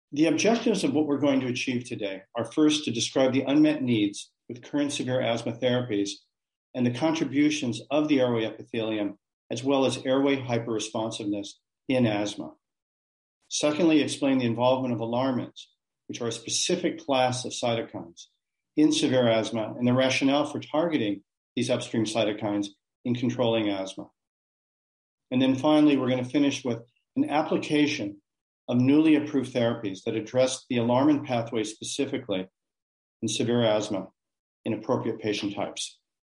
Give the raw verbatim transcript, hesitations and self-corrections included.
The objectives of what we're going to achieve today are first to describe the unmet needs with current severe asthma therapies and the contributions of the airway epithelium as well as airway hyperresponsiveness in asthma. Secondly, explain the involvement of alarmins, which are a specific class of cytokines in severe asthma, and the rationale for targeting these upstream cytokines in controlling asthma. And then finally, we're going to finish with an application of newly approved therapies that address the alarmin pathway specifically in severe asthma in appropriate patient types.